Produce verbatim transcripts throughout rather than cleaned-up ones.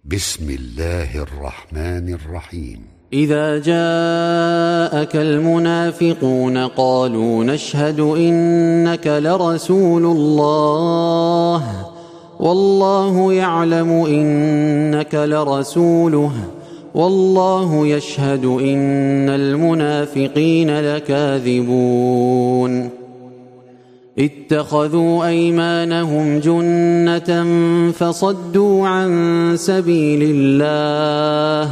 بسم الله الرحمن الرحيم. إذا جاءك المنافقون قالوا نشهد إنك لرسول الله والله يعلم إنك لرسوله والله يشهد إن المنافقين لكاذبون. اتخذوا أيمانهم جنة فصدوا عن سبيل الله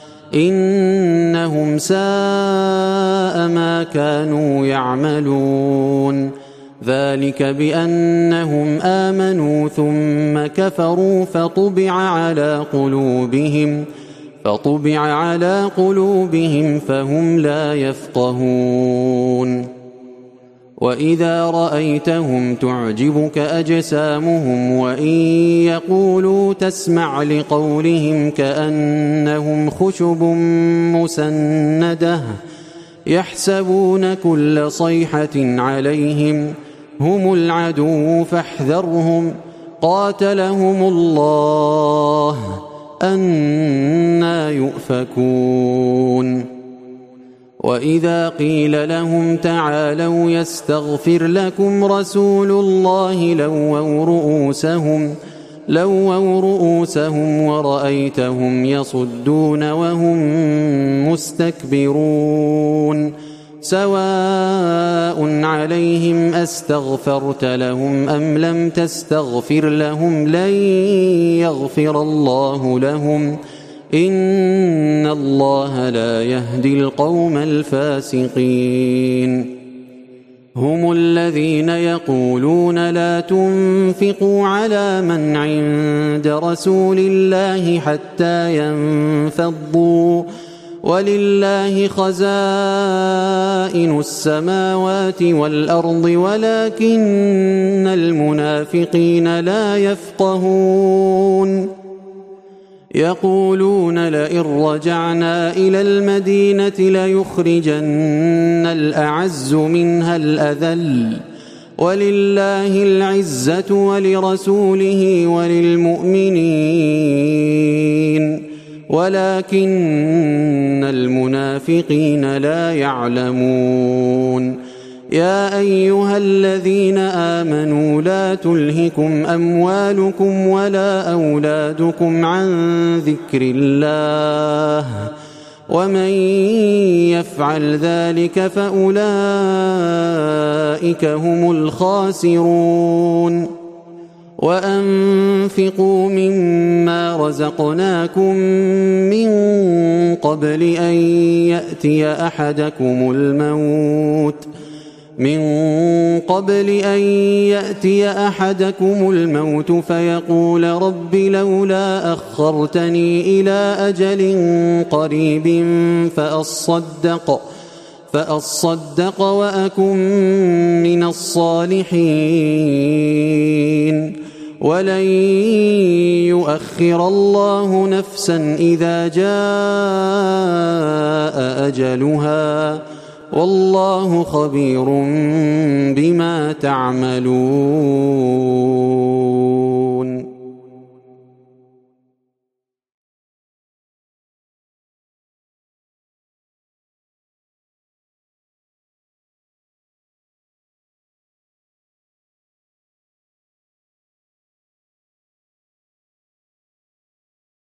إنهم ساء ما كانوا يعملون. ذلك بأنهم آمنوا ثم كفروا فطبع على قلوبهم فطبع على قلوبهم فهم لا يفقهون. وإذا رأيتهم تعجبك أجسامهم وإن يقولوا تسمع لقولهم كأنهم خشب مسندة يحسبون كل صيحة عليهم هم العدو فاحذرهم قاتلهم الله أنى يؤفكون. وإذا قيل لهم تعالوا يستغفر لكم رسول الله لووا رؤوسهم لووا رؤوسهم ورأيتهم يصدون وهم مستكبرون. سواء عليهم أستغفرت لهم أم لم تستغفر لهم لن يغفر الله لهم إن الله لا يهدي القوم الفاسقين. هم الذين يقولون لا تنفقوا على من عند رسول الله حتى ينفضوا ولله خزائن السماوات والأرض ولكن المنافقين لا يفقهون. يقولون لئن رجعنا إلى المدينة ليخرجن الأعز منها الأذل ولله العزة ولرسوله وللمؤمنين ولكن المنافقين لا يعلمون. يا أيها الذين آمنوا لا تلهكم أموالكم ولا أولادكم عن ذكر الله ومن يفعل ذلك فأولئك هم الخاسرون. وأنفقوا مما رزقناكم من قبل أن يأتي أحدكم الموت من قبل أن يأتي أحدكم الموت فيقول رب لولا أخرتني إلى أجل قريب فأصدق فأصدق وأكن من الصالحين ولن يؤخر الله نفسا إذا جاء أجلها والله خبير بما تعملون.